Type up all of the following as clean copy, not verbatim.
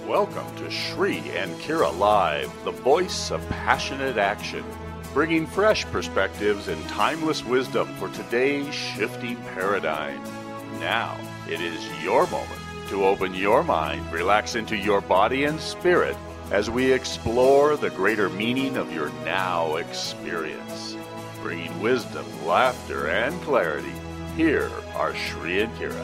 Welcome to Shri and Kira Live, the voice of passionate action, bringing fresh perspectives and timeless wisdom for today's shifting paradigm. Now, it is your moment to open your mind, relax into your body and spirit as we explore the greater meaning of your now experience. Bringing wisdom, laughter, and clarity, here are Shri and Kira.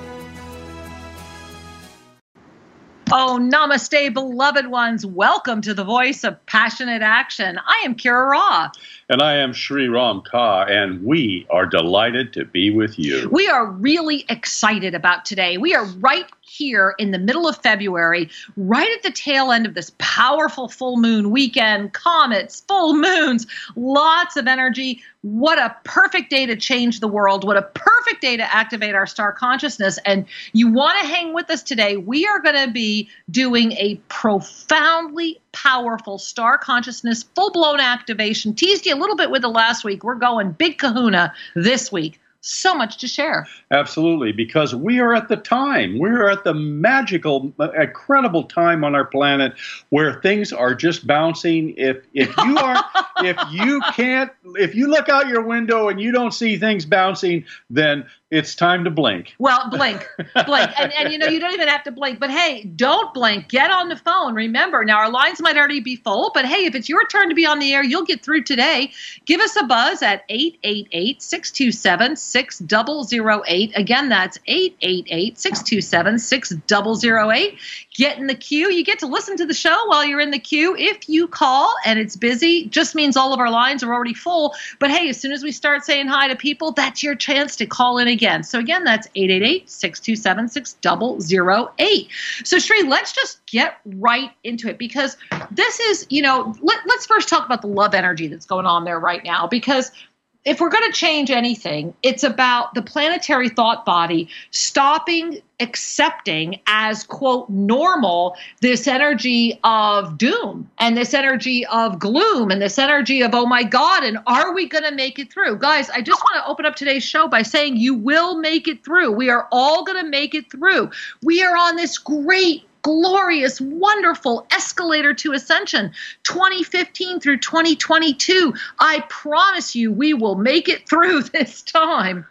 Oh, namaste, beloved ones. Welcome to the voice of passionate action. I am Kira Ra. And I am Shri Ram Ka, and we are delighted to be with you. We are really excited about today. We are right here in the middle of February, right at the tail end of this powerful full moon weekend, comets, full moons, lots of energy. What a perfect day to change the world. What a perfect day to activate our star consciousness. And you want to hang with us today. We are going to be doing a profoundly powerful star consciousness, full-blown activation. Teased you a little bit with the last week. We're going big kahuna this week. So much to share. Absolutely, because we are at the time. We're at the magical, incredible time on our planet where things are just bouncing. If you look out your window and you don't see things bouncing, then it's time to blink. Well, blink. And you know, you don't even have to blink. But hey, don't blink. Get on the phone. Remember, now our lines might already be full, but hey, if it's your turn to be on the air, you'll get through today. Give us a buzz at 888-627-6008. Again, that's 888-627-6008. Get in the queue. You get to listen to the show while you're in the queue. If you call and it's busy, just means all of our lines are already full. But hey, as soon as we start saying hi to people, that's your chance to call in again. So again, that's 888-627-6008. So Shri, let's just get right into it, because this is, let's first talk about the love energy that's going on there right now, because if we're going to change anything, it's about the planetary thought body stopping accepting as, quote, normal this energy of doom and this energy of gloom and this energy of, oh my God, and are we going to make it through? Guys, I just want to open up today's show by saying you will make it through. We are all going to make it through. We are on this great, glorious, wonderful escalator to ascension, 2015 through 2022. I promise you we will make it through this time.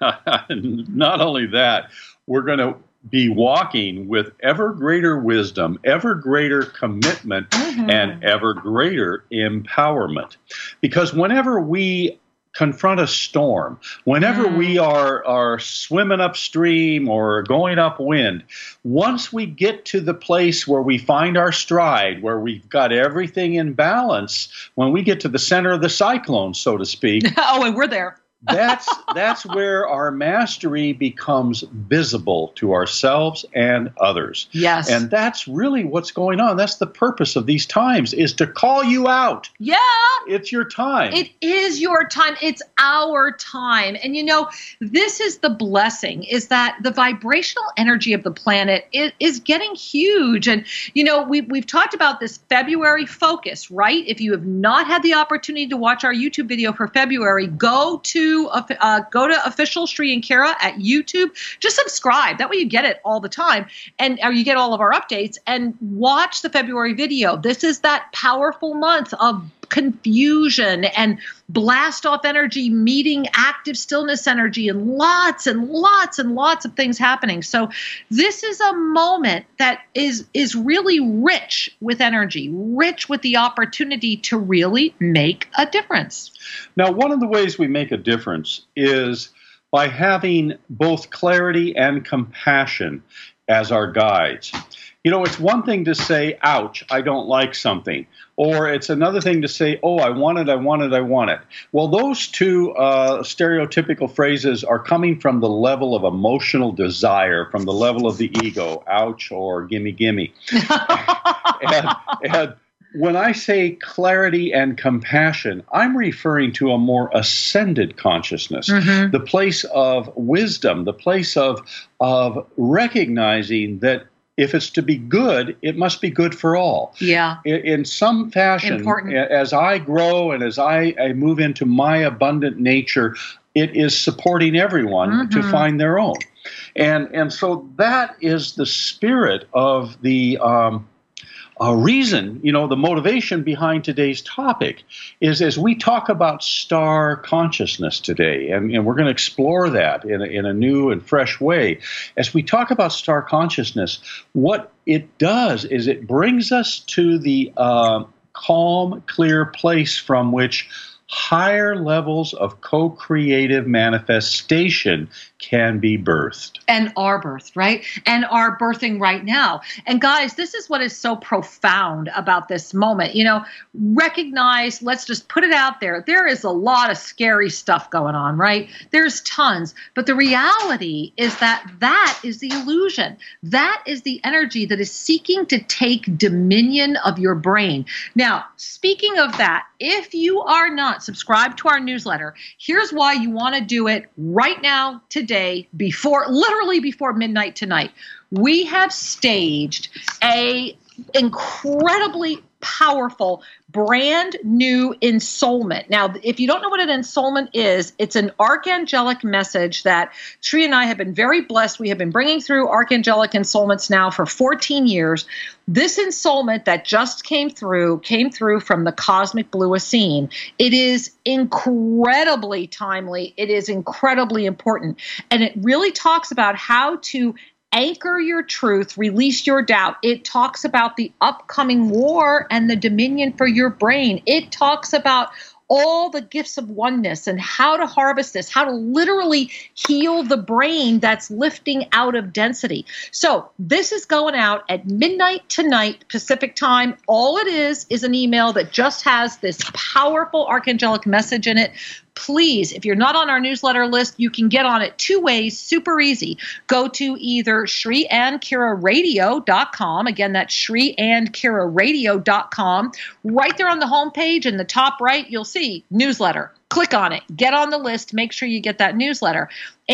Not only that, we're going to be walking with ever greater wisdom, ever greater commitment, and ever greater empowerment. Because whenever we confront a storm, whenever we are swimming upstream or going upwind, once we get to the place where we find our stride, where we've got everything in balance, when we get to the center of the cyclone, so to speak. Oh, and we're there. That's where our mastery becomes visible to ourselves and others. Yes. And that's really what's going on. That's the purpose of these times, is to call you out. Yeah. It's your time. It is your time. It's our time. And this is the blessing, is that the vibrational energy of the planet is getting huge. And, we've talked about this February focus, right? If you have not had the opportunity to watch our YouTube video for February, go to official Shri and Kira at YouTube. Just subscribe. That way you get it all the time, or you get all of our updates, and watch the February video. This is that powerful month of confusion and blast off energy meeting active stillness energy, and lots and lots and lots of things happening. So this is a moment that is really rich with energy, rich with the opportunity to really make a difference. Now, one of the ways we make a difference is by having both clarity and compassion as our guides. It's one thing to say, ouch, I don't like something. Or it's another thing to say, oh, I want it. Well, those two stereotypical phrases are coming from the level of emotional desire, from the level of the ego, ouch, or gimme. and when I say clarity and compassion, I'm referring to a more ascended consciousness, the place of wisdom, the place of recognizing that if it's to be good, it must be good for all. Yeah. In some fashion, important. As I grow and as I move into my abundant nature, it is supporting everyone to find their own. And so that is the spirit of the reason, the motivation behind today's topic is as we talk about star consciousness today, and we're going to explore that in a new and fresh way. As we talk about star consciousness, what it does is it brings us to the calm, clear place from which higher levels of co-creative manifestation can be birthed. And are birthed, right? And are birthing right now. And guys, this is what is so profound about this moment. Recognize, let's just put it out there. There is a lot of scary stuff going on, right? There's tons. But the reality is that is the illusion. That is the energy that is seeking to take dominion of your brain. Now, speaking of that, if you are not subscribed to our newsletter, here's why you want to do it right now, today, literally before midnight tonight. We have staged a incredibly powerful, brand new ensoulment. Now, if you don't know what an ensoulment is, it's an archangelic message that Sri and I have been very blessed. We have been bringing through archangelic ensoulments now for 14 years. This ensoulment that just came through from the Cosmic Blue Essene. It is incredibly timely. It is incredibly important. And it really talks about how to anchor your truth, release your doubt. It talks about the upcoming war and the dominion for your brain. It talks about all the gifts of oneness and how to harvest this, how to literally heal the brain that's lifting out of density. So this is going out at midnight tonight, Pacific time. All it is an email that just has this powerful archangelic message in it. Please, if you're not on our newsletter list, you can get on it two ways, super easy. Go to either ShriAndKiraRadio.com. Again, that's ShriAndKiraRadio.com. Right there on the homepage in the top right, you'll see newsletter. Click on it. Get on the list. Make sure you get that newsletter.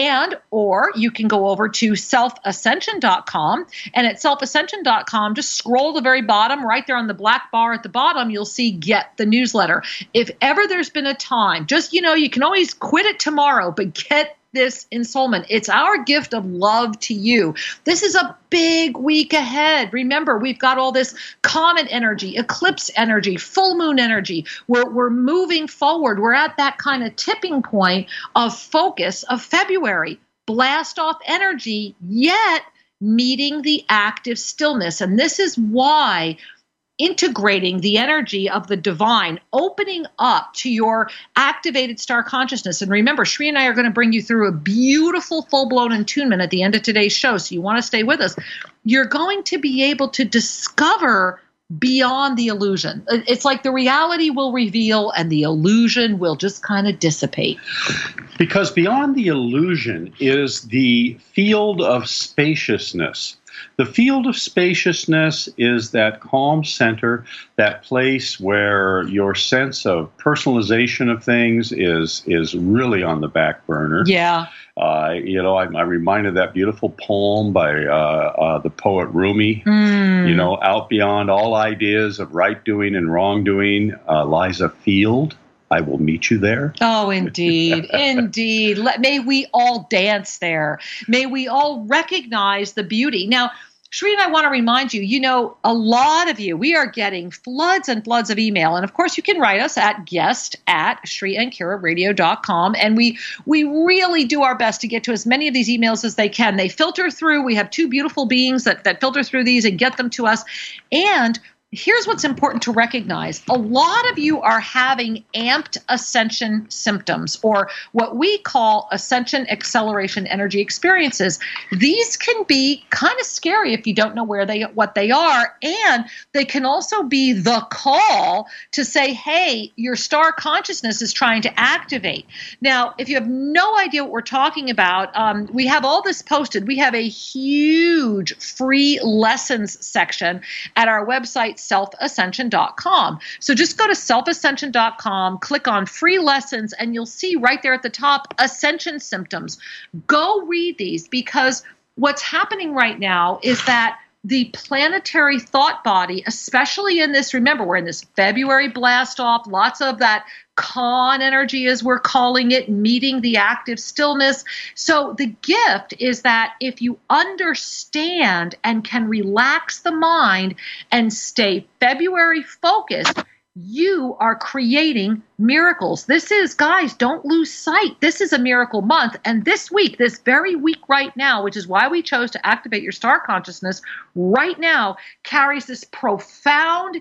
Or you can go over to selfascension.com. And at selfascension.com, just scroll to the very bottom. Right there on the black bar at the bottom, you'll see Get the Newsletter. If ever there's been a time, just, you can always quit it tomorrow, but get this ensoulment. It's our gift of love to you. This is a big week ahead. Remember, we've got all this comet energy, eclipse energy, full moon energy. We're moving forward. We're at that kind of tipping point of focus of February. Blast off energy, yet meeting the active stillness. And this is why integrating the energy of the divine, opening up to your activated star consciousness. And remember, Sri and I are going to bring you through a beautiful full-blown attunement at the end of today's show, so you want to stay with us. You're going to be able to discover beyond the illusion. It's like the reality will reveal and the illusion will just kind of dissipate. Because beyond the illusion is the field of spaciousness. The field of spaciousness is that calm center, that place where your sense of personalization of things is really on the back burner. Yeah. I'm reminded of that beautiful poem by the poet Rumi. Out beyond all ideas of right doing and wrong doing lies a field. I will meet you there. Oh, indeed. Indeed. May we all dance there. May we all recognize the beauty. Now, Sri and I want to remind you, a lot of you, we are getting floods and floods of email. And of course, you can write us at guest@ShriAndKiraRadio.com. And we really do our best to get to as many of these emails as they can. They filter through. We have two beautiful beings that filter through these and get them to us. And here's what's important to recognize. A lot of you are having amped ascension symptoms, or what we call ascension acceleration energy experiences. These can be kind of scary if you don't know what they are, and they can also be the call to say, hey, your star consciousness is trying to activate. Now, if you have no idea what we're talking about, we have all this posted. We have a huge free lessons section at our website, selfascension.com. So just go to selfascension.com, click on free lessons, and you'll see right there at the top, ascension symptoms. Go read these, because what's happening right now is that the planetary thought body, especially in this, remember, we're in this February blast off, lots of that Khan energy, as we're calling it, meeting the active stillness. So the gift is that if you understand and can relax the mind and stay February focused, you are creating miracles. This is, guys, don't lose sight. This is a miracle month. And this week, this very week right now, which is why we chose to activate your star consciousness right now, carries this profound,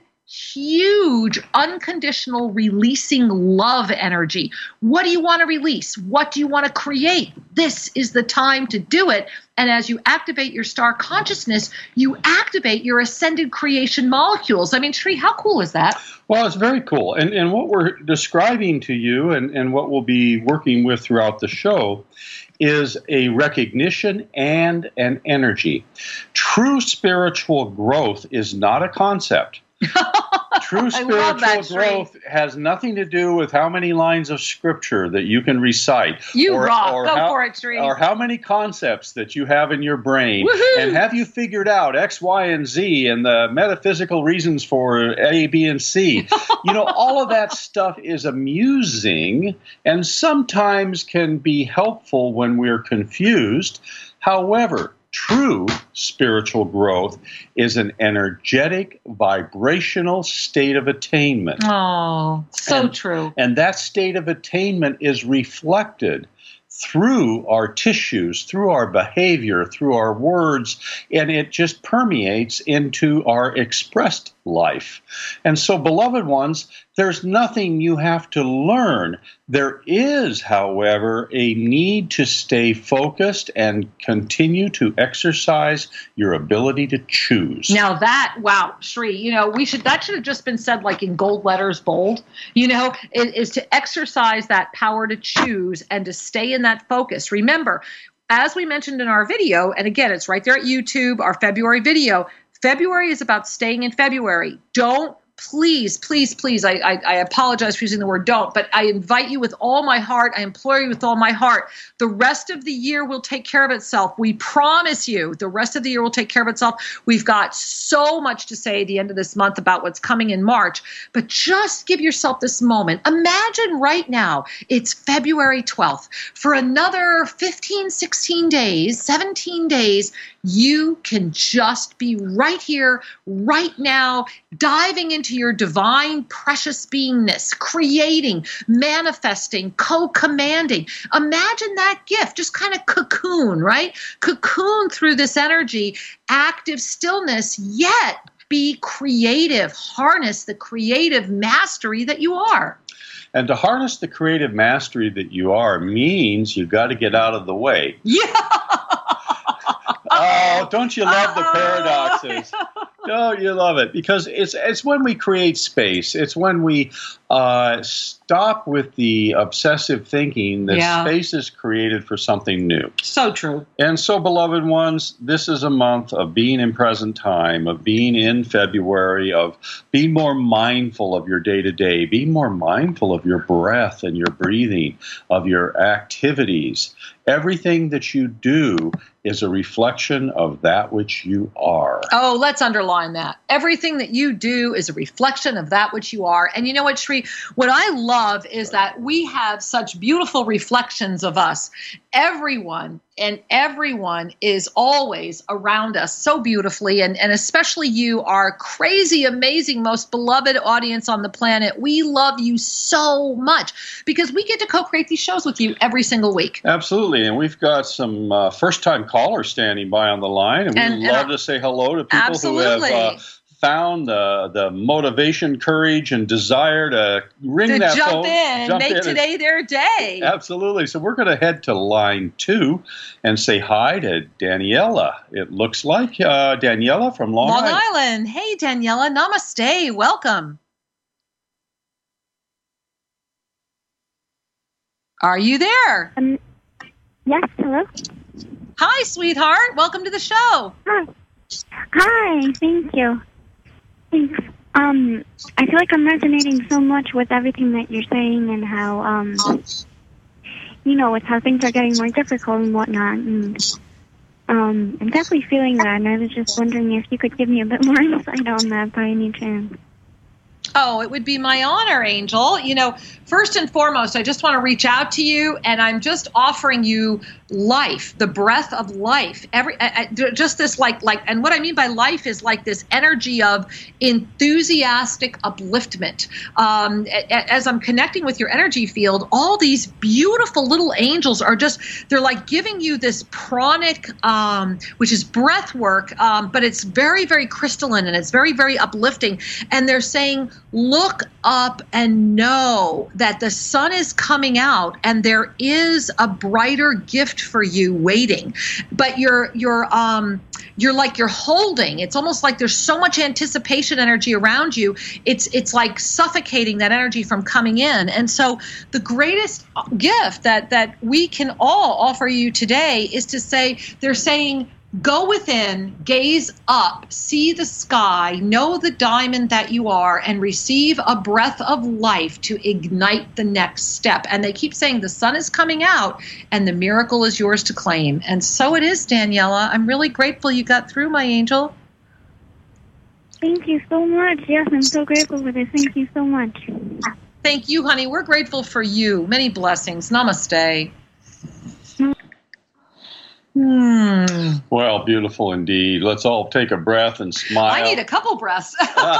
huge, unconditional releasing love energy. What do you want to release? What do you want to create? This is the time to do it. And as you activate your star consciousness, you activate your ascended creation molecules. I mean, Sri, how cool is that? Well, it's very cool. And what we're describing to you and what we'll be working with throughout the show is a recognition and an energy. True spiritual growth is not a concept. True spiritual growth has nothing to do with how many lines of scripture that you can recite. You rock. Go for it, Sri. Or how many concepts that you have in your brain. Woohoo! And have you figured out X, Y, and Z and the metaphysical reasons for A, B, and C? You know, all of that stuff is amusing and sometimes can be helpful when we're confused. However, true spiritual growth is an energetic, vibrational state of attainment. Oh, so true. And that state of attainment is reflected through our tissues, through our behavior, through our words, and it just permeates into our expressed life. And so, beloved ones, there's nothing you have to learn. There is, however, a need to stay focused and continue to exercise your ability to choose. Now that, wow, Sri, you know, that should have just been said like in gold letters, bold, you know, is to exercise that power to choose and to stay in that focus. Remember, as we mentioned in our video, and again, it's right there at YouTube, our February video, February is about staying in February. Don't, please, I apologize for using the word don't, but I invite you with all my heart, I implore you with all my heart, the rest of the year will take care of itself. We promise you the rest of the year will take care of itself. We've got so much to say at the end of this month about what's coming in March, but just give yourself this moment. Imagine right now, it's February 12th. For another 15, 16 days, 17 days, you can just be right here, right now, diving into your divine, precious beingness, creating, manifesting, co-commanding. Imagine that gift, just kind of cocoon, right? Cocoon through this energy, active stillness, yet be creative. Harness the creative mastery that you are. And to harness the creative mastery that you are means you've got to get out of the way. Yeah. Oh, don't you love the paradoxes? Don't you love it? Because it's when we create space. It's when we stop with the obsessive thinking that space is created for something new. So true. And so, beloved ones, this is a month of being in present time, of being in February, of being more mindful of your day-to-day, being more mindful of your breath and your breathing, of your activities. Everything that you do is a reflection of that which you are. Oh, let's underline that. Everything that you do is a reflection of that which you are. And you know what, Sri? What I love is that we have such beautiful reflections of us. Everyone is always around us so beautifully. And especially you, our crazy, amazing, most beloved audience on the planet. We love you so much because we get to co-create these shows with you every single week. Absolutely. And we've got some first-time callers standing by on the line. And we'd love to say hello to people who have found the motivation, courage, and desire to ring that phone. Jump in, make today their day. Absolutely. So we're going to head to line 2 and say hi to Daniela. It looks like Daniela from Long Island. Hey, Daniela. Namaste. Welcome. Are you there? Yes, hello. Hi, sweetheart. Welcome to the show. Hi, thank you. Thanks. I feel like I'm resonating so much with everything that you're saying and how, with how things are getting more difficult and whatnot. And I'm definitely feeling that, and I was just wondering if you could give me a bit more insight on that by any chance. Oh, it would be my honor, Angel. First and foremost, I just want to reach out to you, and I'm just offering you life, the breath of life. Just this and what I mean by life is like this energy of enthusiastic upliftment. As I'm connecting with your energy field, all these beautiful little angels they're like giving you this pranic, which is breath work, but it's very, very crystalline and it's very, very uplifting. And they're saying, look up and know that the sun is coming out and there is a brighter gift for you waiting. But you're holding. It's almost like there's so much anticipation energy around you. It's like suffocating that energy from coming in. And so the greatest gift that we can all offer you today is to say, they're saying, go within, gaze up, see the sky, know the diamond that you are, and receive a breath of life to ignite the next step. And they keep saying the sun is coming out and the miracle is yours to claim. And so it is, Daniela. I'm really grateful you got through, my angel. Thank you so much. Yes, I'm so grateful for this. Thank you so much. Thank you, honey. We're grateful for you. Many blessings. Namaste. Well, beautiful indeed. Let's all take a breath and smile. I need a couple breaths.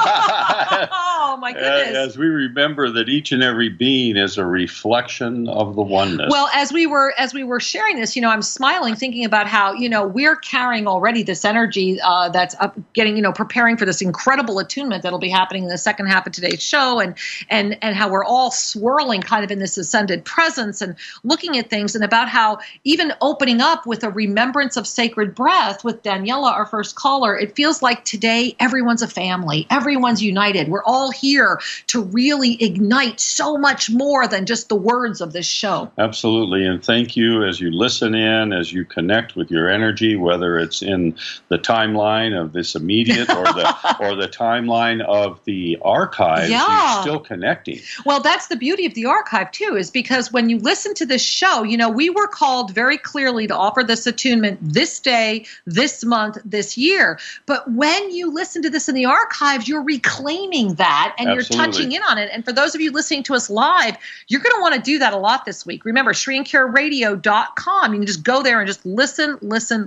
Oh, my goodness. As we remember that each and every being is a reflection of the oneness. Well, as we were sharing this, I'm smiling, thinking about how, we're carrying already this energy that's up, getting, preparing for this incredible attunement that'll be happening in the second half of today's show, and how we're all swirling kind of in this ascended presence and looking at things, and about how even opening up with a remembrance of sacred breath with Daniela, our first caller, it feels like today everyone's a family. Everyone's united. We're all here to really ignite so much more than just the words of this show. Absolutely. And thank you as you listen in, as you connect with your energy, whether it's in the timeline of this immediate or the timeline of the archives, you're still connecting. Well, that's the beauty of the archive too, is because when you listen to this show, we were called very clearly to offer this attunement this day, this month, this year. But when you listen to this in the archives, you're reclaiming that and you're touching in on it. And for those of you listening to us live, you're going to want to do that a lot this week. Remember, ShriandKiraRadio.com. You can just go there and just listen.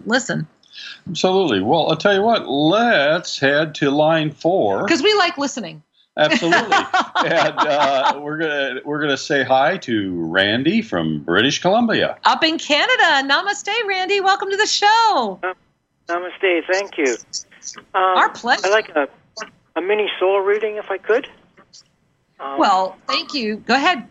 Absolutely. Well, I'll tell you what, let's head to line 4. Because we like listening. Absolutely. And we're gonna say hi to Randy from British Columbia. Up in Canada. Namaste, Randy. Welcome to the show. Namaste. Thank you. Our pleasure. I'd like a mini soul reading if I could. Well, thank you. Go ahead.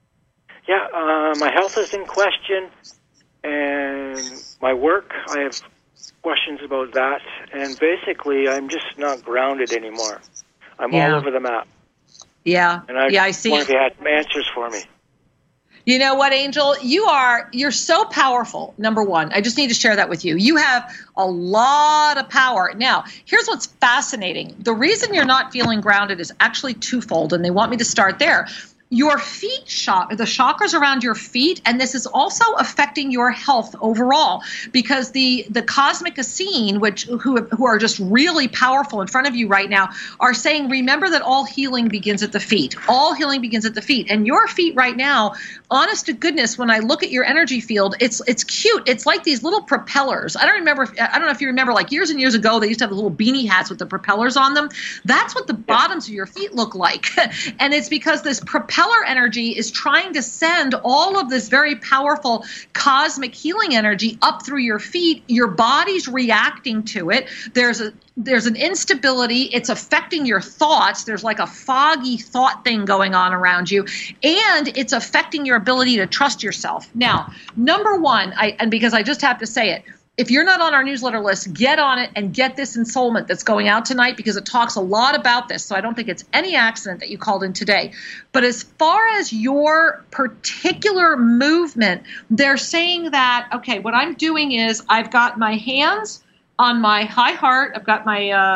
Yeah, my health is in question, and my work, I have questions about that. And basically, I'm just not grounded anymore. I'm all over the map. Yeah. And I see. wonder if you had some answers for me. You know what, Angel? You're so powerful, number one. I just need to share that with you. You have a lot of power. Now, here's what's fascinating. The reason you're not feeling grounded is actually twofold, and they want me to start there. Your feet the chakras around your feet, and this is also affecting your health overall, because the cosmic Essene, who are just really powerful in front of you right now, are saying, remember that all healing begins at the feet. All healing begins at the feet. And your feet right now, honest to goodness, when I look at your energy field, it's cute. It's like these little propellers. I don't know if you remember, like years and years ago, they used to have little beanie hats with the propellers on them. That's what the bottoms of your feet look like. And it's because this propeller energy is trying to send all of this very powerful cosmic healing energy up through your feet. Your body's reacting to it. There's an instability. It's affecting your thoughts. There's like a foggy thought thing going on around you, and it's affecting your ability to trust yourself. Now, number one, because I just have to say it, if you're not on our newsletter list, get on it and get this ensoulment that's going out tonight, because it talks a lot about this. So I don't think it's any accident that you called in today. But as far as your particular movement, they're saying that, okay, what I'm doing is I've got my hands on my high heart. I've got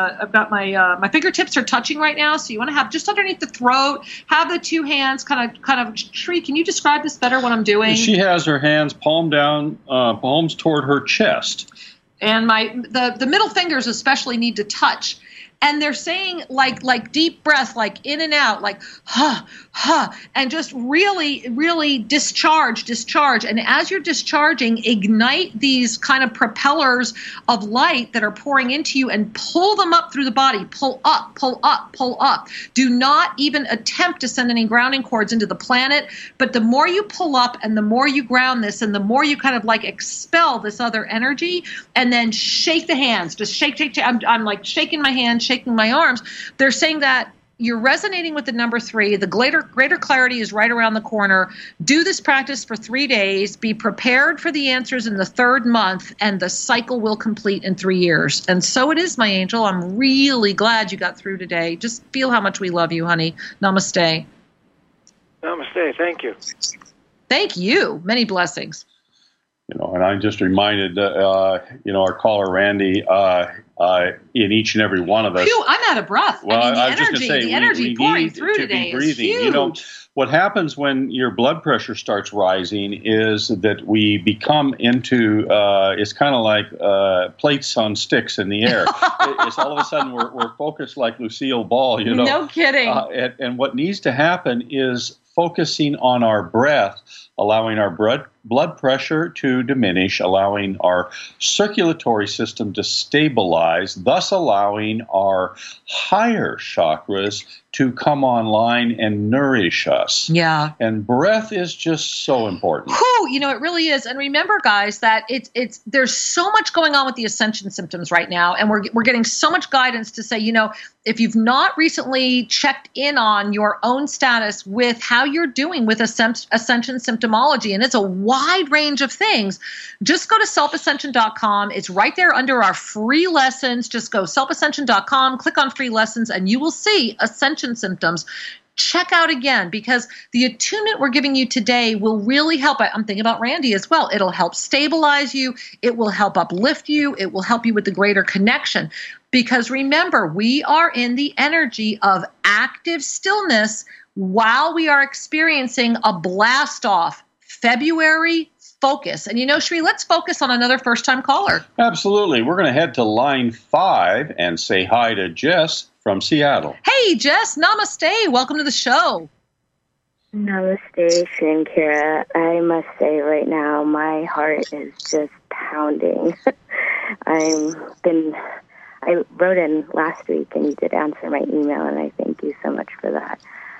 my fingertips are touching right now. So you want to have just underneath the throat, have the two hands kind of tree. Can you describe this better, what I'm doing? She has her hands palm down, palms toward her chest. And the middle fingers especially need to touch. And they're saying like deep breath, like in and out, like and just really, really discharge. And as you're discharging, ignite these kind of propellers of light that are pouring into you and pull them up through the body. Pull up, pull up, pull up. Do not even attempt to send any grounding cords into the planet. But the more you pull up and the more you ground this and the more you kind of like expel this other energy, and then shake the hands, just shake. I'm like shaking my hands, shaking my arms. They're saying that you're resonating with the number 3. The greater clarity is right around the corner. Do this practice for 3 days. Be prepared for the answers in the 3rd month, and the cycle will complete in 3 years. And so it is, my angel. I'm really glad you got through today. Just feel how much we love you, honey. Namaste. Namaste. Thank you. Thank you. Many blessings. And I'm just reminded, our caller Randy, in each and every one of us. Phew, I'm out of breath. Well, I mean, the energy pouring through today is huge. What happens when your blood pressure starts rising is that we become into, it's kind of like plates on sticks in the air. It's all of a sudden we're focused like Lucille Ball, No kidding. And what needs to happen is focusing on our breath, allowing our blood pressure to diminish, allowing our circulatory system to stabilize, thus allowing our higher chakras to come online and nourish us. Yeah. And breath is just so important. Whew, it really is. And remember, guys, that there's so much going on with the ascension symptoms right now, and we're getting so much guidance to say, if you've not recently checked in on your own status with how you're doing with ascension symptomology, and it's a wide range of things, just go to selfascension.com. It's right there under our free lessons. Just go selfascension.com, click on free lessons, and you will see ascension symptoms. Check out again, because the attunement we're giving you today will really help. I'm thinking about Randy as well. It'll help stabilize you. It will help uplift you. It will help you with the greater connection. Because remember, we are in the energy of active stillness while we are experiencing a blast off. February focus. And Sri, let's focus on another first-time caller. Absolutely. We're going to head to line 5 and say hi to Jess from Seattle. Hey, Jess. Namaste. Welcome to the show. Namaste, Shri and Kira. I must say right now, my heart is just pounding. I wrote in last week, and you did answer my email, and I thank you so much for that.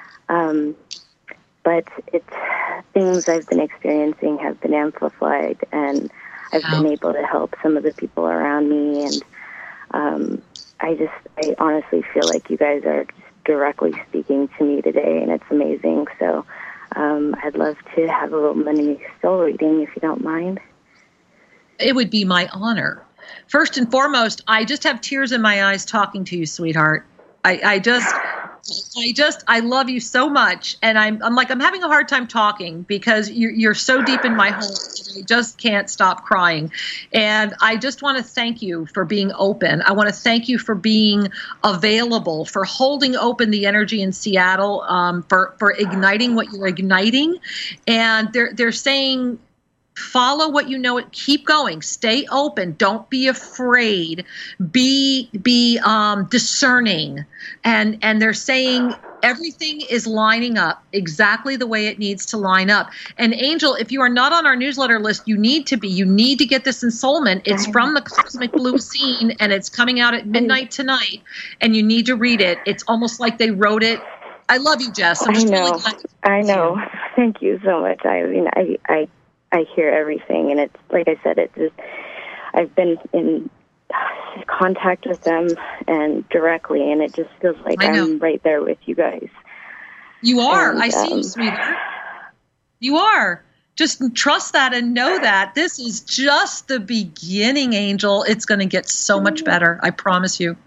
But it's things I've been experiencing have been amplified, and I've been able to help some of the people around me. And I honestly feel like you guys are just directly speaking to me today, and it's amazing. So I'd love to have a little mini soul reading, if you don't mind. It would be my honor. First and foremost, I just have tears in my eyes talking to you, sweetheart. I love you so much, and I'm having a hard time talking because you're so deep in my heart. I just can't stop crying, and I just want to thank you for being open. I want to thank you for being available, for holding open the energy in Seattle, for igniting what you're igniting, and they're saying, follow what you know. Keep going. Stay open. Don't be afraid. Be discerning. And they're saying everything is lining up exactly the way it needs to line up. And Angel, if you are not on our newsletter list, you need to be. You need to get this ensoulment. It's from the Cosmic Blue Scene, and it's coming out at midnight tonight. And you need to read it. It's almost like they wrote it. I love you, Jess. I'm just really glad. I know. Thank you so much. I hear everything, and it's like I said, I've been in contact with them and directly, and it just feels like I'm right there with you guys. You are. And, I see you, sweetheart. You are. Just trust that and know that this is just the beginning, Angel. It's going to get so much better. I promise you.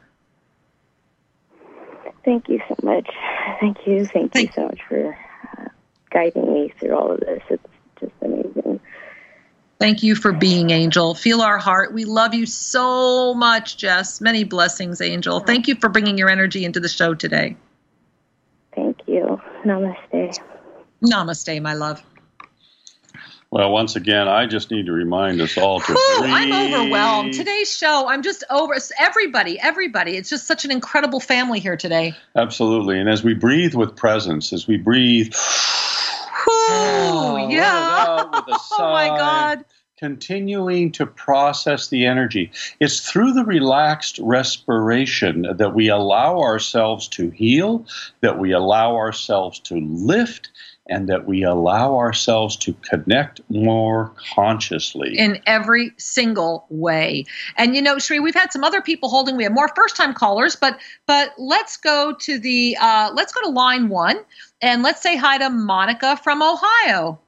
Thank you so much. Thank you so much for guiding me through all of this. It's just amazing. Thank you for being, Angel. Feel our heart. We love you so much, Jess. Many blessings, Angel. Thank you for bringing your energy into the show today. Thank you. Namaste. Namaste, my love. Well, once again, I just need to remind us all to breathe. I'm overwhelmed. Today's show, I'm just over. Everybody. It's just such an incredible family here today. Absolutely. And as we breathe with presence, as we breathe, yeah. With a sigh, Oh, my God. continuing to process the energy. It's through the relaxed respiration that we allow ourselves to heal, that we allow ourselves to lift, and that we allow ourselves to connect more consciously. In every single way. And Sri, we've had some other people holding. We have more first-time callers, but let's go to line 1, and let's say hi to Monica from Ohio.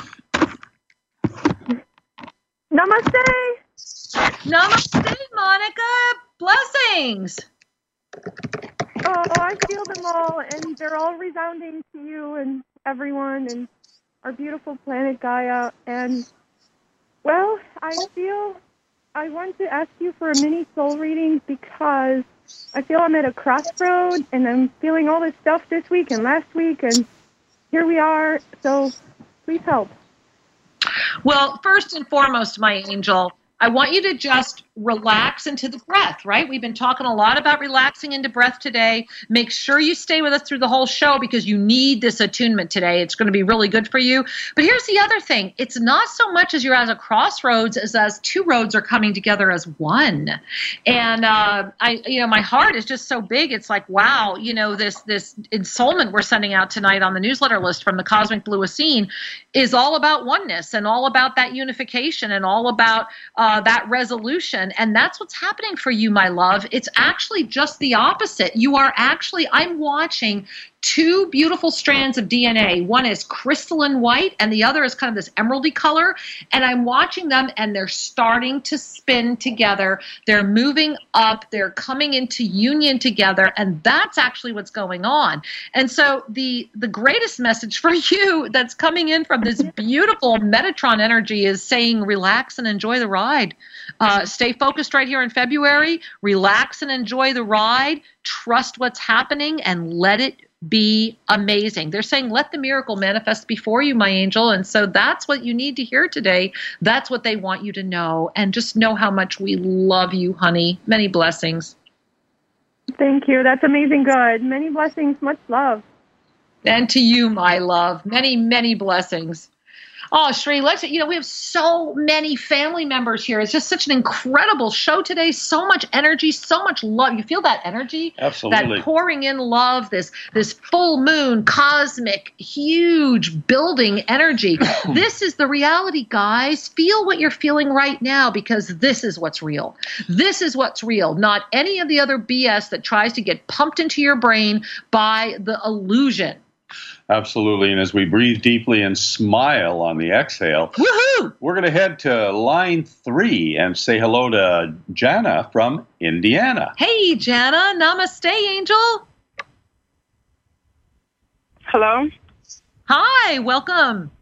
Namaste. Namaste, Monica. Blessings. Oh, I feel them all, and they're all resounding to you and everyone and our beautiful planet Gaia. And, well, I feel I want to ask you for a mini soul reading because I feel I'm at a crossroad, and I'm feeling all this stuff this week and last week, and here we are. So please help. Well, first and foremost, my angel, I want you to just relax into the breath, right? We've been talking a lot about relaxing into breath today. Make sure you stay with us through the whole show because you need this attunement today. It's going to be really good for you. But here's the other thing. It's not so much as you're at a crossroads as two roads are coming together as one. And my heart is just so big. It's like, wow, this ensoulment we're sending out tonight on the newsletter list from the Cosmic Blue Essene is all about oneness and all about that unification and all about that resolution. And that's what's happening for you, my love. It's actually just the opposite. I'm watching two beautiful strands of DNA. One is crystalline white and the other is kind of this emeraldy color. And I'm watching them and they're starting to spin together. They're moving up. They're coming into union together. And that's actually what's going on. And so the greatest message for you that's coming in from this beautiful Metatron energy is saying, relax and enjoy the ride. Stay focused right here in February. Relax and enjoy the ride. Trust what's happening and let it be amazing. They're saying, let the miracle manifest before you, my angel. And so that's what you need to hear today. That's what they want you to know. And just know how much we love you, honey. Many blessings. Thank you. That's amazing good. Many blessings. Much love. And to you, my love. Many, many blessings. Oh, Sri, we have so many family members here. It's just such an incredible show today. So much energy, so much love. You feel that energy? Absolutely. That pouring in love, this full moon, cosmic, huge building energy. This is the reality, guys. Feel what you're feeling right now because this is what's real. This is what's real, not any of the other BS that tries to get pumped into your brain by the illusion. Absolutely. And as we breathe deeply and smile on the exhale, woohoo! We're going to head to line 3 and say hello to Jana from Indiana. Hey, Jana. Namaste, angel. Hello. Hi. Welcome.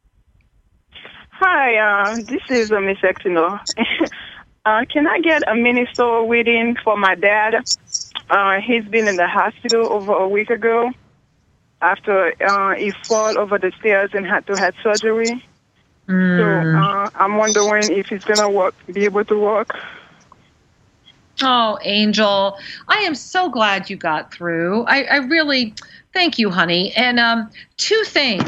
Hi. This is Miss Exino. Can I get a mini soul reading for my dad? He's been in the hospital over a week ago. After he fell over the stairs and had to have surgery. So I'm wondering if he's going to be able to walk. Oh, Angel, I am so glad you got through. I really, thank you, honey. And two things.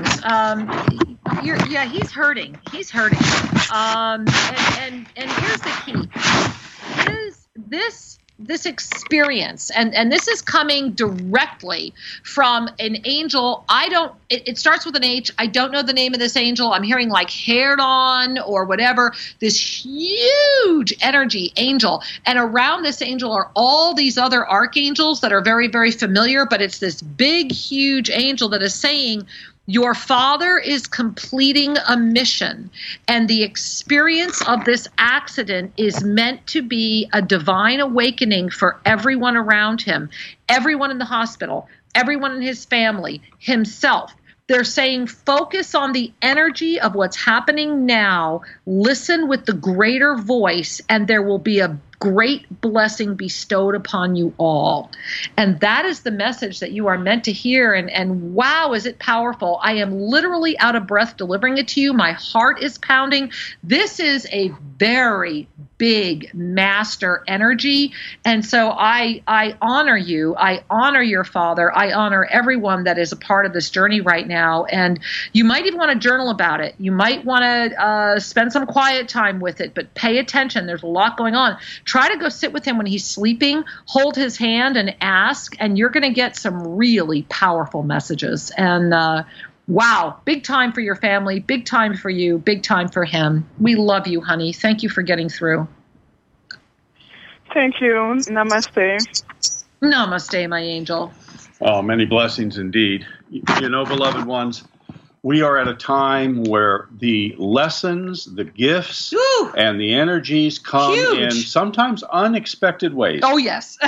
He's hurting. He's hurting. And here's the key. Is this experience, and this is coming directly from an angel. It starts with an H. I don't know the name of this angel. I'm hearing like haired on or whatever, this huge energy angel. And around this angel are all these other archangels that are very, very familiar, but it's this big, huge angel that is saying, your father is completing a mission, and the experience of this accident is meant to be a divine awakening for everyone around him, everyone in the hospital, everyone in his family, himself. They're saying focus on the energy of what's happening now, listen with the greater voice, and there will be a great blessing bestowed upon you all. And that is the message that you are meant to hear. And wow, is it powerful. I am literally out of breath delivering it to you. My heart is pounding. This is a very big master energy. And so I honor you. I honor your father. I honor everyone that is a part of this journey right now. And you might even want to journal about it. You might want to spend some quiet time with it, but pay attention. There's a lot going on. Try to go sit with him when he's sleeping, hold his hand and ask, and you're going to get some really powerful messages. And wow, big time for your family, big time for you, big time for him. We love you, honey. Thank you for getting through. Thank you. Namaste. Namaste, my angel. Oh, many blessings indeed. You know, beloved ones, we are at a time where the lessons, the gifts, and the energies come in sometimes unexpected ways. Oh, yes.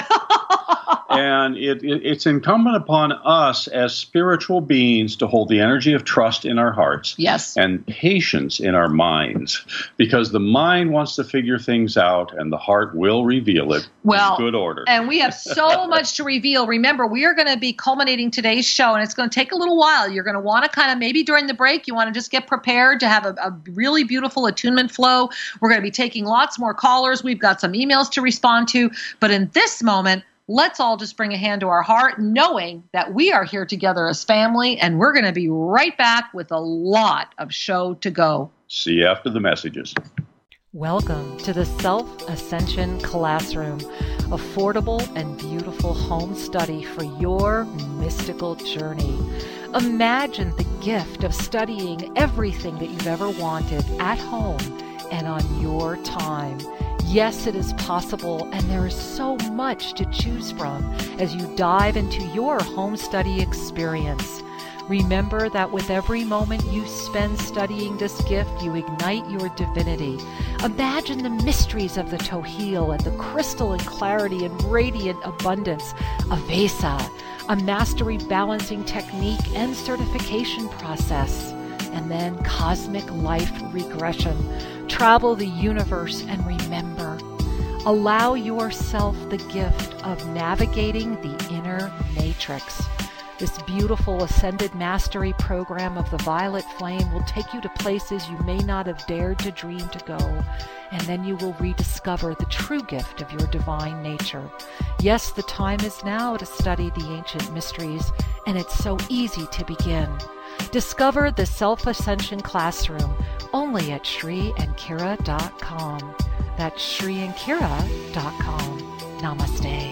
And it's incumbent upon us as spiritual beings to hold the energy of trust in our hearts. Yes. And patience in our minds, because the mind wants to figure things out and the heart will reveal it in good order. And we have so much to reveal. Remember, we are going to be culminating today's show, and it's going to take a little while. You're going to want to kind of, maybe during the break, you want to just get prepared to have a really beautiful attunement flow. We're going to be taking lots more callers. We've got some emails to respond to. But in this moment, let's all just bring a hand to our heart, knowing that we are here together as family, and we're going to be right back with a lot of show to go. See you after the messages. Welcome to the Self-Ascension Classroom, affordable and beautiful home study for your mystical journey. Imagine the gift of studying everything that you've ever wanted at home and on your time. Yes, it is possible, and there is so much to choose from as you dive into your home study experience. Remember that with every moment you spend studying this gift, you ignite your divinity. Imagine the mysteries of the Tohil and the crystalline clarity and radiant abundance of Vesa, a mastery balancing technique and certification process, and then cosmic life regression. Travel the universe and remember. Allow yourself the gift of navigating the inner matrix. This beautiful Ascended Mastery program of the Violet Flame will take you to places you may not have dared to dream to go, and then you will rediscover the true gift of your divine nature. Yes, the time is now to study the ancient mysteries, and it's so easy to begin. Discover the Self-Ascension Classroom only at ShriandKira.com. That's ShriandKira.com. Namaste.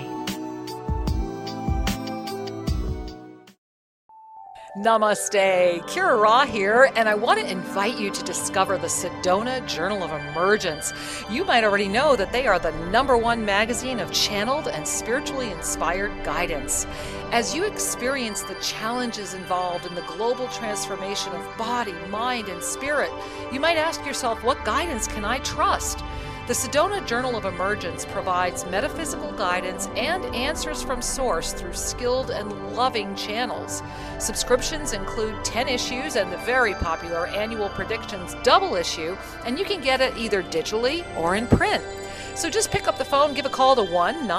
Namaste, Kira Ra here, and I want to invite you to discover the Sedona Journal of Emergence. You might already know that they are the #1 magazine of channeled and spiritually inspired guidance. As you experience the challenges involved in the global transformation of body, mind, and spirit, you might ask yourself, what guidance can I trust? The Sedona Journal of Emergence provides metaphysical guidance and answers from source through skilled and loving channels. Subscriptions include 10 issues and the very popular Annual Predictions double issue, and you can get it either digitally or in print. So just pick up the phone, give a call to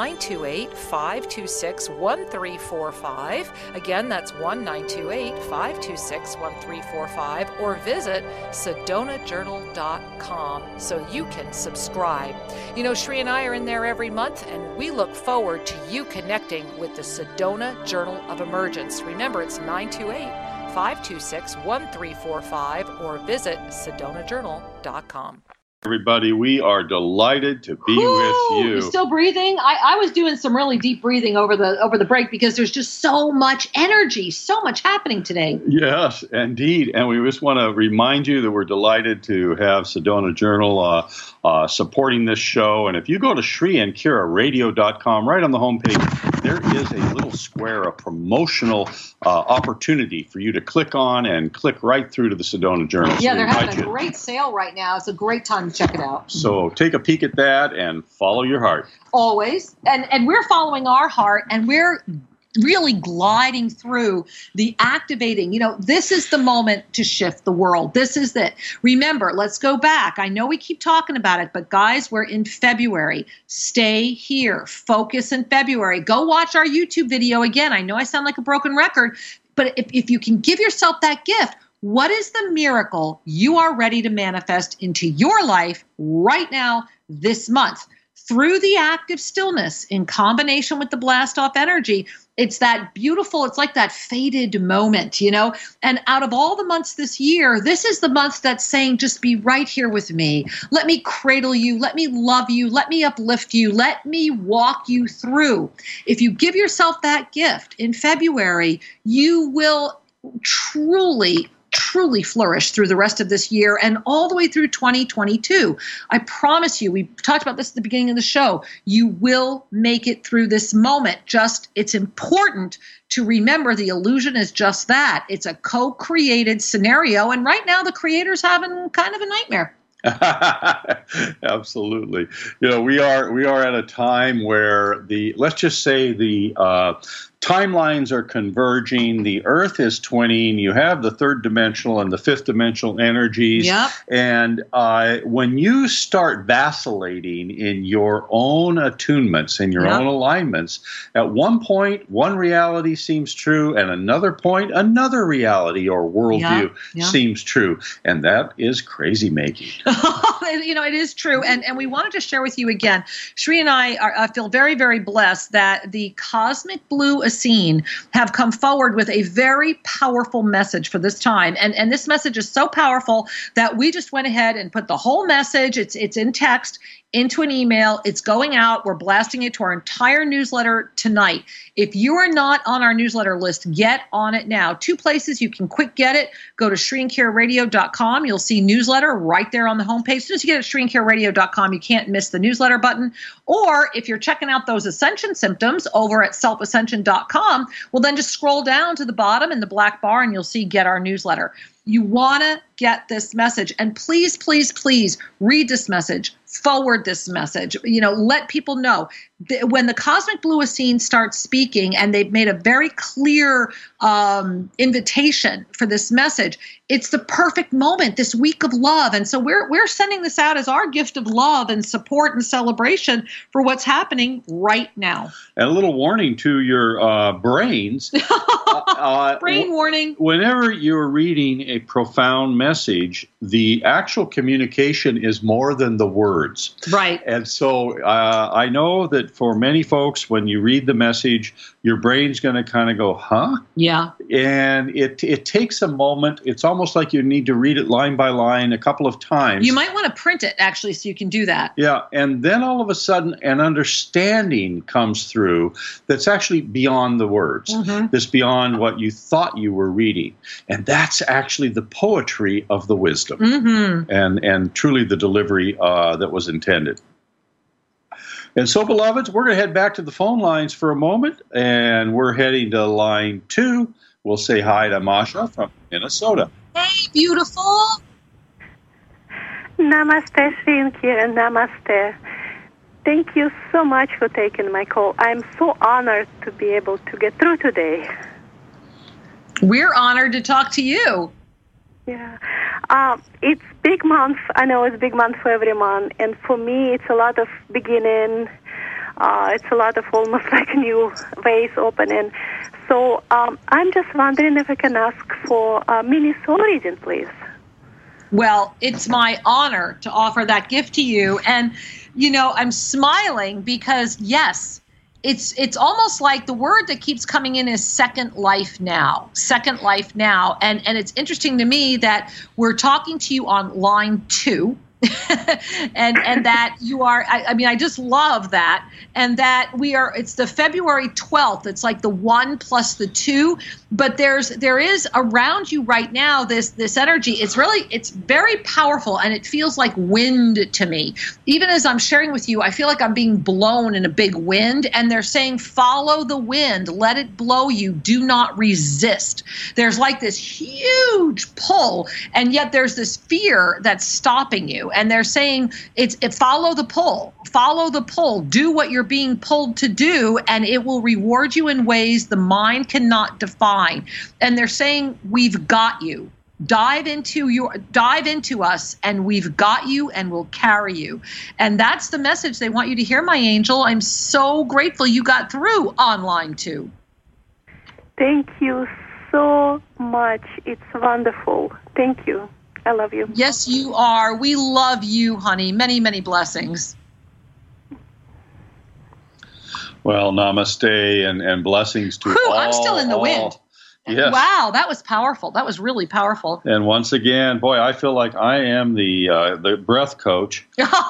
1-928-526-1345. Again, that's 1-928-526-1345, or visit SedonaJournal.com so you can subscribe. You know, Shri and I are in there every month, and we look forward to you connecting with the Sedona Journal of Emergence. Remember, it's 928-526-1345, or visit SedonaJournal.com. Everybody, we are delighted to be with you. You still breathing? I was doing some really deep breathing over the break because there's just so much energy, so much happening today. Yes, indeed. And we just want to remind you that we're delighted to have Sedona Journal supporting this show. And if you go to ShriandKiraRadio.com, right on the homepage, there is a little square, a promotional opportunity for you to click on and click right through to the Sedona Journal. Yeah, they're having a great sale right now. It's a great time to check it out. So take a peek at that and follow your heart. Always. And we're following our heart, and we're really gliding through the activating. This is the moment to shift the world. This is it. Remember, let's go back. I know we keep talking about it, but guys, we're in February. Stay here. Focus in February. Go watch our YouTube video again. I know I sound like a broken record, but if you can give yourself that gift, what is the miracle you are ready to manifest into your life right now, this month? Through the active stillness in combination with the blast off energy, it's that beautiful, it's like that faded moment, and out of all the months this year, this is the month that's saying, just be right here with me. Let me cradle you. Let me love you. Let me uplift you. Let me walk you through. If you give yourself that gift in February, you will truly flourish through the rest of this year and all the way through 2022. I promise you, we talked about this at the beginning of the show, you will make it through this moment. It's important to remember the illusion is just that. It's a co-created scenario. And right now the creator's having kind of a nightmare. Absolutely. We are at a time where let's just say the timelines are converging. The Earth is twinning. You have the third dimensional and the fifth dimensional energies. Yep. And when you start vacillating in your own attunements and your own alignments, at one point, one reality seems true, and another point, another reality or worldview seems true. And that is crazy making. It is true. And we wanted to share with you again, Sri and I feel very, very blessed that the Cosmic Blue Essene have come forward with a very powerful message for this time. And this message is so powerful that we just went ahead and put the whole message, it's in text, into an email. It's going out. We're blasting it to our entire newsletter tonight. If you are not on our newsletter list, get on it now. 2 places you can quick get it. Go to SriandKiraRadio.com. You'll see newsletter right there on the homepage. As soon as you get at SriandKiraRadio.com, you can't miss the newsletter button. Or if you're checking out those ascension symptoms over at selfascension.com, well, then just scroll down to the bottom in the black bar and you'll see Get Our Newsletter. You want to get this message. And please, please, please read this message. Forward this message. Let people know. When the Cosmic Blue Essene starts speaking, and they've made a very clear invitation for this message, it's the perfect moment, this week of love. And so we're sending this out as our gift of love and support and celebration for what's happening right now. And a little warning to your brains. Brain warning. Whenever you're reading a profound message, the actual communication is more than the words. Right. And so I know that for many folks, when you read the message, your brain's going to kind of go, huh? Yeah. And it takes a moment. It's almost like you need to read it line by line a couple of times. You might want to print it, actually, so you can do that. Yeah. And then all of a sudden, an understanding comes through that's actually beyond the words. Mm-hmm. That's beyond what you thought you were reading. And that's actually the poetry of the wisdom. Mm-hmm. And truly the delivery that was intended. And so, beloveds, we're going to head back to the phone lines for a moment, and we're heading to line 2. We'll say hi to Masha from Minnesota. Hey, beautiful. Namaste, Sri and Kira. Namaste. Thank you so much for taking my call. I'm so honored to be able to get through today. We're honored to talk to you. Yeah. It's big month. I know it's big month for everyone. And for me, it's a lot of beginning. It's a lot of almost like new ways opening. So I'm just wondering if I can ask for a mini soul reading, please. Well, it's my honor to offer that gift to you. And, I'm smiling because, yes, it's almost like the word that keeps coming in is second life now. And it's interesting to me that we're talking to you on line 2. and that you are, I just love that. And that it's the February 12th. It's like the 1 plus the 2, but there is around you right now, this energy. It's very powerful, and it feels like wind to me. Even as I'm sharing with you, I feel like I'm being blown in a big wind, and they're saying, follow the wind, let it blow you, do not resist. There's like this huge pull, and yet there's this fear that's stopping you. you. And they're saying follow the pull, do what you're being pulled to do, and it will reward you in ways the mind cannot define. And they're saying, we've got you. Dive into us, and we've got you, and we'll carry you. And that's the message they want you to hear, my angel. I'm so grateful you got through online too. Thank you so much. It's wonderful. Thank you. I love you. Yes, you are. We love you, honey. Many, many blessings. Well, namaste and blessings to all. I'm still in the wind. Yes. Wow, that was powerful. That was really powerful. And once again, boy, I feel like I am the breath coach.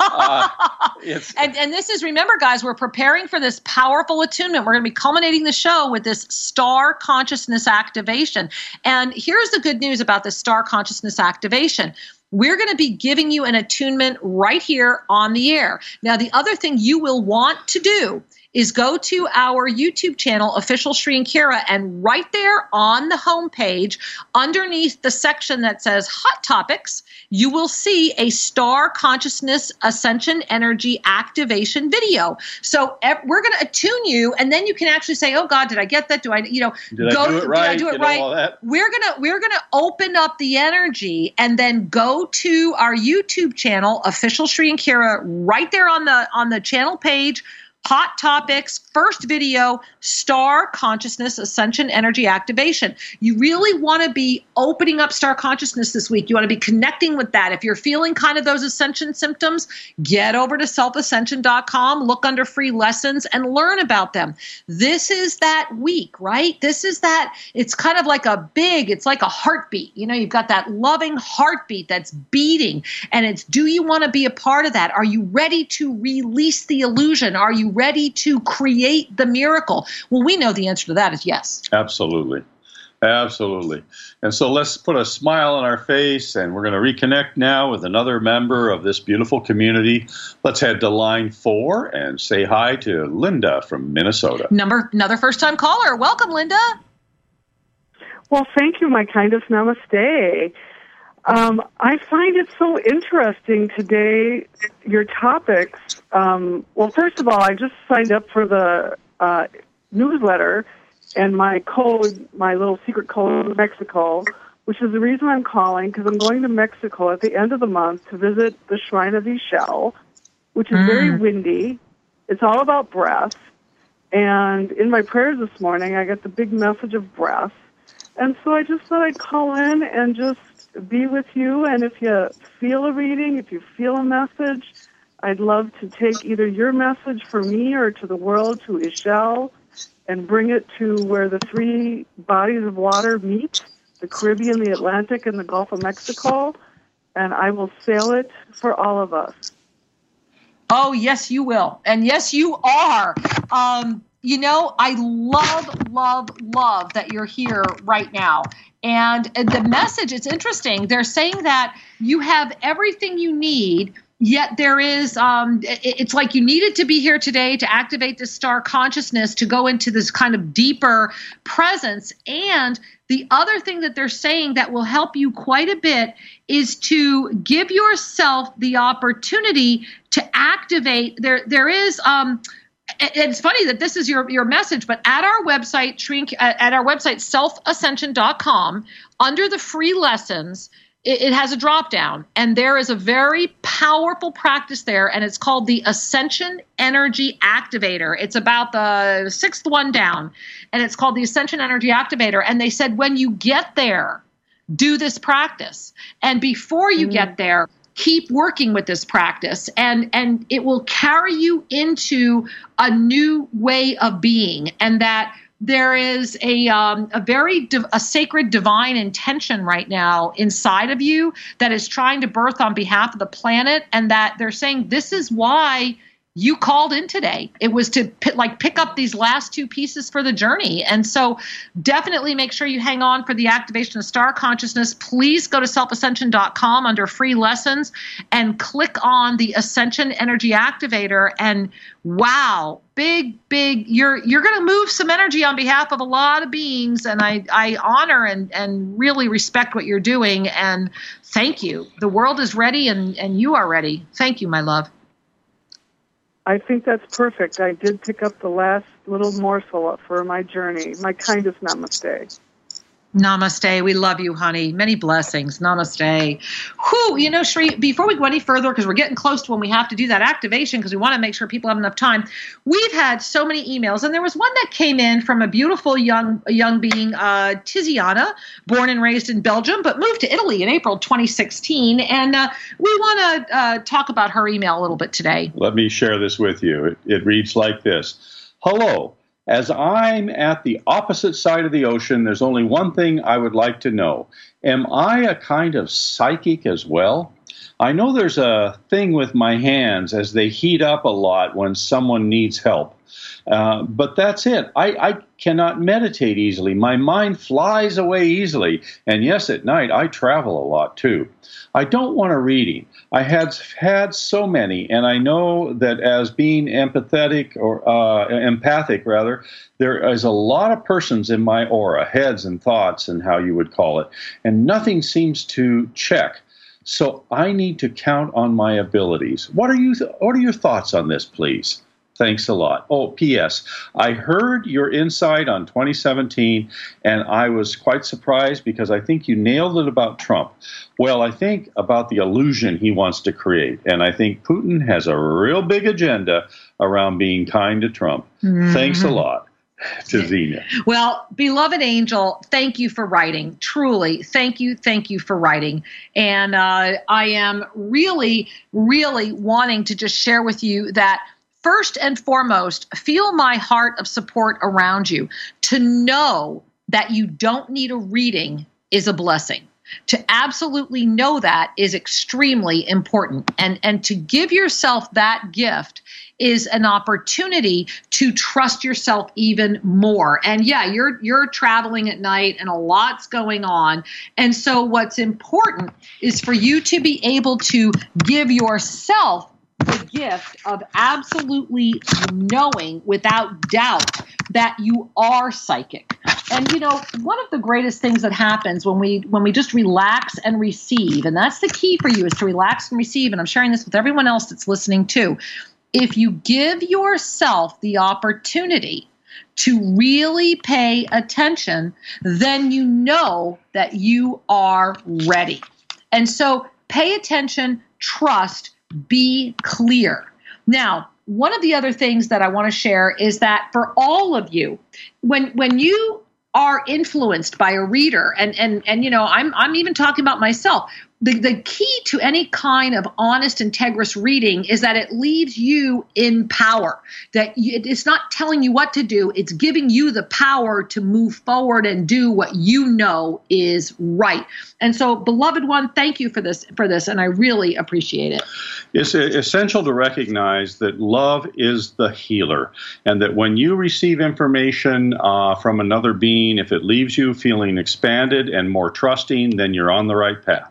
And this is, remember, guys, we're preparing for this powerful attunement. We're going to be culminating the show with this star consciousness activation. And here's the good news about this star consciousness activation. We're going to be giving you an attunement right here on the air. Now, the other thing you will want to do is go to our YouTube channel, Official Sri and Kira, and right there on the homepage, underneath the section that says Hot Topics, you will see a Star Consciousness Ascension Energy Activation video. So we're going to attune you, and then you can actually say, "Oh God, did I get that? Did I do it right? All that? We're gonna open up the energy, and then go to our YouTube channel, Official Sri and Kira, right there on the channel page. Hot Topics, first video, Star Consciousness Ascension Energy Activation. You really want to be opening up Star Consciousness this week. You want to be connecting with that. If you're feeling kind of those ascension symptoms, get over to selfascension.com, look under free lessons, and learn about them. This is that week, right? This is that, it's kind of like it's like a heartbeat. You know, you've got that loving heartbeat that's beating, and it's, do you want to be a part of that? Are you ready to release the illusion? Are you ready to create the miracle? Well, we know the answer to that is yes. Absolutely. Absolutely. And so let's put a smile on our face, and we're going to reconnect now with another member of this beautiful community. Let's head to line 4 and say hi to Linda from Minnesota. Another first-time caller. Welcome, Linda. Well, thank you, my kindest. Namaste. I find it so interesting today, your topics. Well, first of all, I just signed up for the newsletter, and my little secret code is Mexico, which is the reason I'm calling, because I'm going to Mexico at the end of the month to visit the Shrine of Ixchel, which is very windy. It's all about breath. And in my prayers this morning, I got the big message of breath. And so I just thought I'd call in and just be with you, and if you feel a reading, if you feel a message, I'd love to take either your message for me or to the world, to Ixchel, and bring it to where the 3 bodies of water meet, the Caribbean, the Atlantic, and the Gulf of Mexico, and I will sail it for all of us. Oh, yes, you will. And yes, you are. You know, I love that you're here right now. And the message, it's interesting. They're saying that you have everything you need, yet there is, it's like you needed to be here today to activate this star consciousness, to go into this kind of deeper presence. And the other thing that they're saying that will help you quite a bit is to give yourself the opportunity to activate. There is, it's funny that this is your message, but at our website, selfascension.com, under the free lessons, it has a drop down, and there is a very powerful practice there, and it's called the Ascension Energy Activator. It's about the 6th one down, and it's called the Ascension Energy Activator. And they said, when you get there, do this practice. And before you get there, keep working with this practice, and it will carry you into a new way of being, and that there is a sacred divine intention right now inside of you that is trying to birth on behalf of the planet, and that they're saying this is why you called in today. It was to pick up these last two pieces for the journey. And so definitely make sure you hang on for the activation of star consciousness. Please go to selfascension.com under free lessons and click on the Ascension Energy Activator. And wow, big, you're going to move some energy on behalf of a lot of beings. And I honor and really respect what you're doing. And thank you. The world is ready and you are ready. Thank you, my love. I think that's perfect. I did pick up the last little morsel for my journey. My kindest namaste. Namaste. We love you, honey. Many blessings. Namaste. Whew, Shri, before we go any further, because we're getting close to when we have to do that activation, because we want to make sure people have enough time. We've had so many emails, and there was one that came in from a beautiful young being, Tiziana, born and raised in Belgium, but moved to Italy in April 2016. And we want to talk about her email a little bit today. Let me share this with you. It reads like this. Hello. As I'm at the opposite side of the ocean, there's only one thing I would like to know. Am I a kind of psychic as well? I know there's a thing with my hands as they heat up a lot when someone needs help. But that's it. I cannot meditate easily. My mind flies away easily. And yes, at night, I travel a lot too. I don't want a reading. I have had so many, and I know that as being empathic, there is a lot of persons in my aura, heads and thoughts and how you would call it, and nothing seems to check. So I need to count on my abilities. What are your thoughts on this, please? Thanks a lot. Oh, P.S. I heard your insight on 2017, and I was quite surprised because I think you nailed it about Trump. Well, I think about the illusion he wants to create, and I think Putin has a real big agenda around being kind to Trump. Mm-hmm. Thanks a lot. To Zena. Well, beloved angel, thank you for writing. Truly, thank you for writing. And I am really, really wanting to just share with you that first and foremost, feel my heart of support around you. To know that you don't need a reading is a blessing. To absolutely know that is extremely important. And to give yourself that gift is an opportunity to trust yourself even more. And yeah, you're traveling at night and a lot's going on. And so what's important is for you to be able to give yourself the gift of absolutely knowing without doubt that you are psychic. And one of the greatest things that happens when we just relax and receive, and that's the key for you, is to relax and receive, and I'm sharing this with everyone else that's listening too. If you give yourself the opportunity to really pay attention, then you know that you are ready. And so pay attention, trust, be clear. Now, one of the other things that I want to share is that for all of you, when you are influenced by a reader, and I'm even talking about myself. The key to any kind of honest, integrous reading is that it leaves you in power. That it's not telling you what to do; it's giving you the power to move forward and do what you know is right. And so, beloved one, thank you for this, and I really appreciate it. It's essential to recognize that love is the healer, and that when you receive information from another being, if it leaves you feeling expanded and more trusting, then you're on the right path.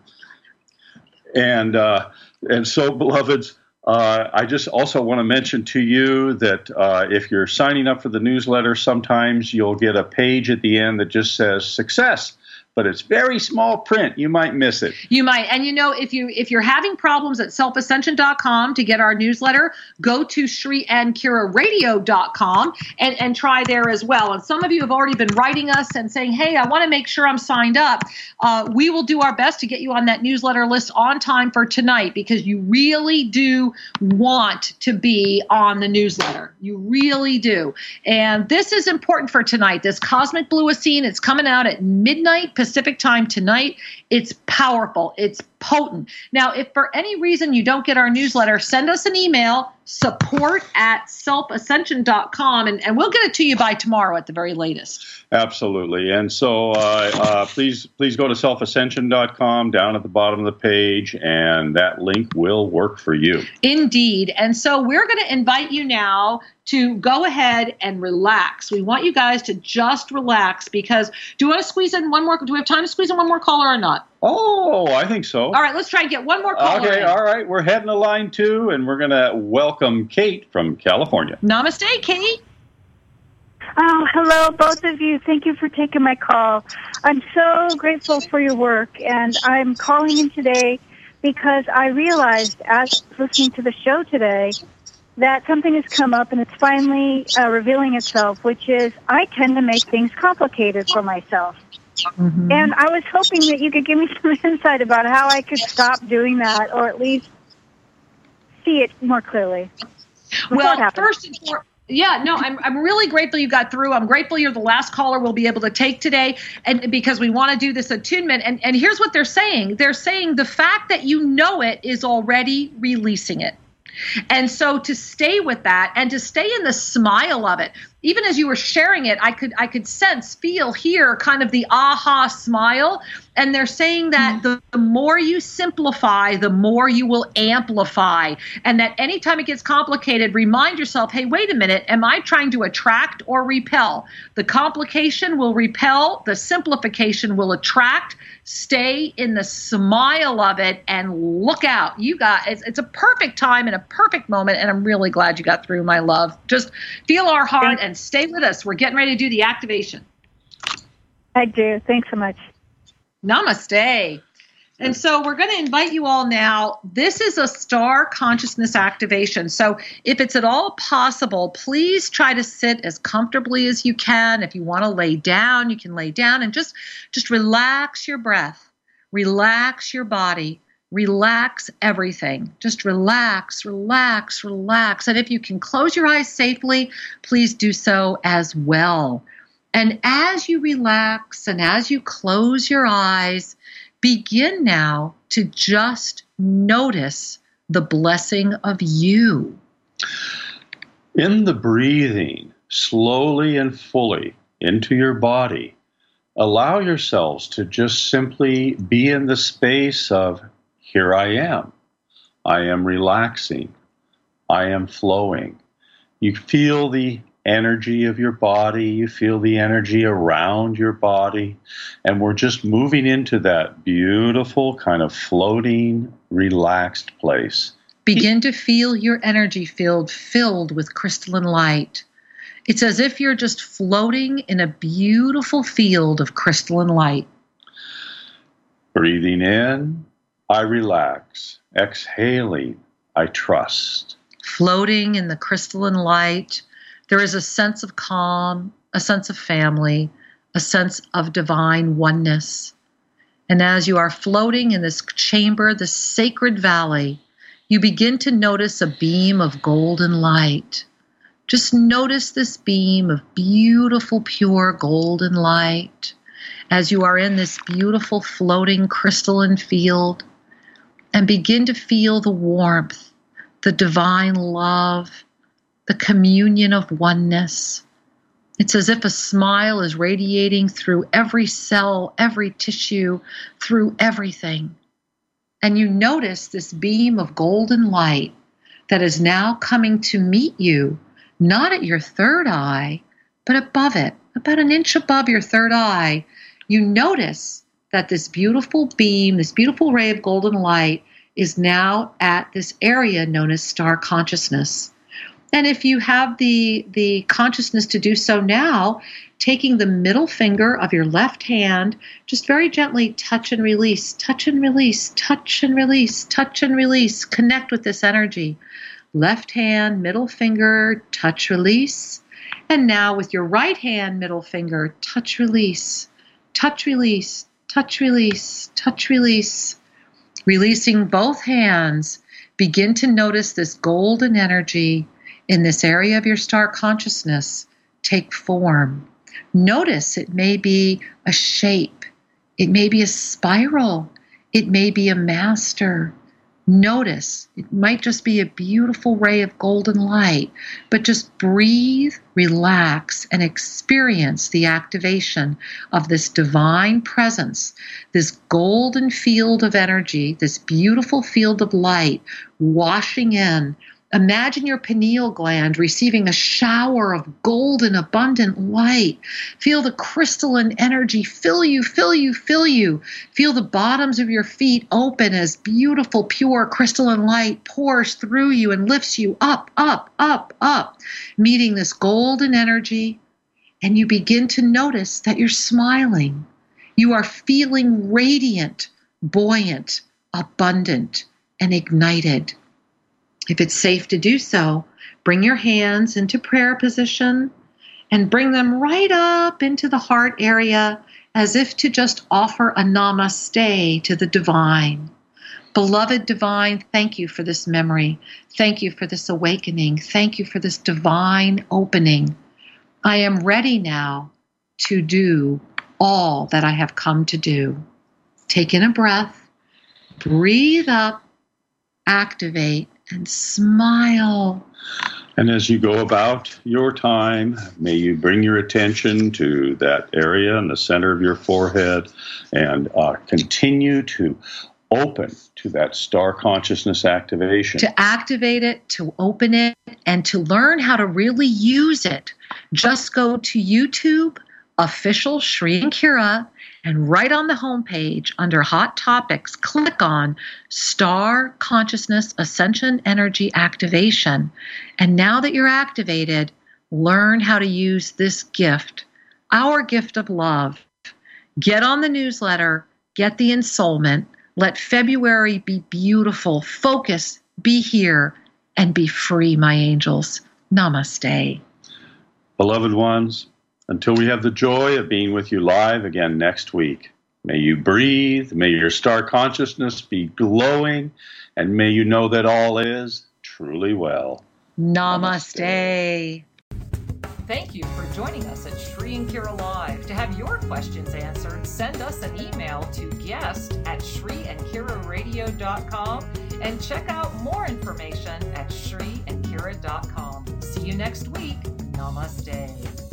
And so, beloveds, I just also want to mention to you that if you're signing up for the newsletter, sometimes you'll get a page at the end that just says success. But it's very small print. You might miss it. You might. And if you're having problems at selfascension.com to get our newsletter, go to ShriAndKiraRadio.com and try there as well. And some of you have already been writing us and saying, hey, I want to make sure I'm signed up. We will do our best to get you on that newsletter list on time for tonight, because you really do want to be on the newsletter. You really do. And this is important for tonight. This Cosmic Blue Essene, it's coming out at midnight Pacific time tonight. It's powerful. It's potent. Now, if for any reason you don't get our newsletter, send us an email, support@selfascension.com, and we'll get it to you by tomorrow at the very latest. Absolutely. And so please go to selfascension.com down at the bottom of the page, and that link will work for you. Indeed. And so we're going to invite you now to go ahead and relax. We want you guys to just relax, because do we want to squeeze in one more? Do we have time to squeeze in one more caller or not? Oh, I think so. All right, let's try and get one more caller Okay, in. all right. We're heading to line 2, and we're going to welcome Kate from California. Namaste, Kate. Oh, hello, both of you. Thank you for taking my call. I'm so grateful for your work, and I'm calling in today because I realized, as listening to the show today, that something has come up, and it's finally revealing itself, which is I tend to make things complicated for myself. Mm-hmm. And I was hoping that you could give me some insight about how I could stop doing that, or at least see it more clearly. Well, first and foremost, I'm really grateful you got through. I'm grateful you're the last caller we'll be able to take today, and because we want to do this attunement. And here's what they're saying. They're saying the fact that you know it is already releasing it. And so to stay with that and to stay in the smile of it, even as you were sharing it, I could sense, feel, hear kind of the aha smile. And they're saying that the more you simplify, the more you will amplify. And that anytime it gets complicated, remind yourself, hey, wait a minute, am I trying to attract or repel? The complication will repel, the simplification will attract. Stay in the smile of it and look out. You guys, it's a perfect time and a perfect moment, and I'm really glad you got through, my love. Just feel our heart and stay with us. We're getting ready to do the activation. I do. Thanks so much. Namaste. And so we're going to invite you all now. This is a star consciousness activation. So if it's at all possible, please try to sit as comfortably as you can. If you want to lay down, you can lay down and just relax your breath, relax your body, relax everything. Just relax, relax, relax. And if you can close your eyes safely, please do so as well. And as you relax and as you close your eyes, begin now to just notice the blessing of you. In the breathing, slowly and fully into your body, allow yourselves to just simply be in the space of, here I am relaxing, I am flowing. You feel the energy of your body, you feel the energy around your body, and we're just moving into that beautiful kind of floating, relaxed place. Begin to feel your energy field filled with crystalline light. It's as if you're just floating in a beautiful field of crystalline light. Breathing in, I relax. Exhaling, I trust. Floating in the crystalline light, there is a sense of calm, a sense of family, a sense of divine oneness. And as you are floating in this chamber, this sacred valley, you begin to notice a beam of golden light. Just notice this beam of beautiful, pure golden light as you are in this beautiful floating crystalline field, and begin to feel the warmth, the divine love, the communion of oneness. It's as if a smile is radiating through every cell, every tissue, through everything. And you notice this beam of golden light that is now coming to meet you, not at your third eye, but above it, about an inch above your third eye. You notice that this beautiful beam, this beautiful ray of golden light is now at this area known as star consciousness. And if you have the consciousness to do so now, taking the middle finger of your left hand, just very gently touch and release, touch and release, touch and release, touch and release. Connect with this energy. Left hand, middle finger, touch, release. And now with your right hand, middle finger, touch, release, touch, release, touch, release, touch, release. Releasing both hands, begin to notice this golden energy in this area of your star consciousness take form. Notice it may be a shape. It may be a spiral. It may be a master. Notice, it might just be a beautiful ray of golden light, but just breathe, relax, and experience the activation of this divine presence, this golden field of energy, this beautiful field of light washing in. Imagine your pineal gland receiving a shower of golden, abundant light. Feel the crystalline energy fill you, fill you, fill you. Feel the bottoms of your feet open as beautiful, pure crystalline light pours through you and lifts you up, up, up, up, meeting this golden energy. And you begin to notice that you're smiling. You are feeling radiant, buoyant, abundant, and ignited. If it's safe to do so, bring your hands into prayer position and bring them right up into the heart area as if to just offer a namaste to the divine. Beloved divine, thank you for this memory. Thank you for this awakening. Thank you for this divine opening. I am ready now to do all that I have come to do. Take in a breath, breathe up, activate, and smile. And as you go about your time, may you bring your attention to that area in the center of your forehead and continue to open to that star consciousness activation. To activate it, to open it, and to learn how to really use it. Just go to YouTube, official Shri and Kira, and right on the homepage under Hot Topics, click on Star Consciousness Ascension Energy Activation. And now that you're activated, learn how to use this gift, our gift of love. Get on the newsletter, get the ensoulment. Let February be beautiful. Focus, be here, and be free, my angels. Namaste. Beloved ones, until we have the joy of being with you live again next week, may you breathe, may your star consciousness be glowing, and may you know that all is truly well. Namaste. Thank you for joining us at Shri and Kira Live. To have your questions answered, send us an email to guest@shriandkiraradio.com and check out more information at shriandkira.com. See you next week. Namaste.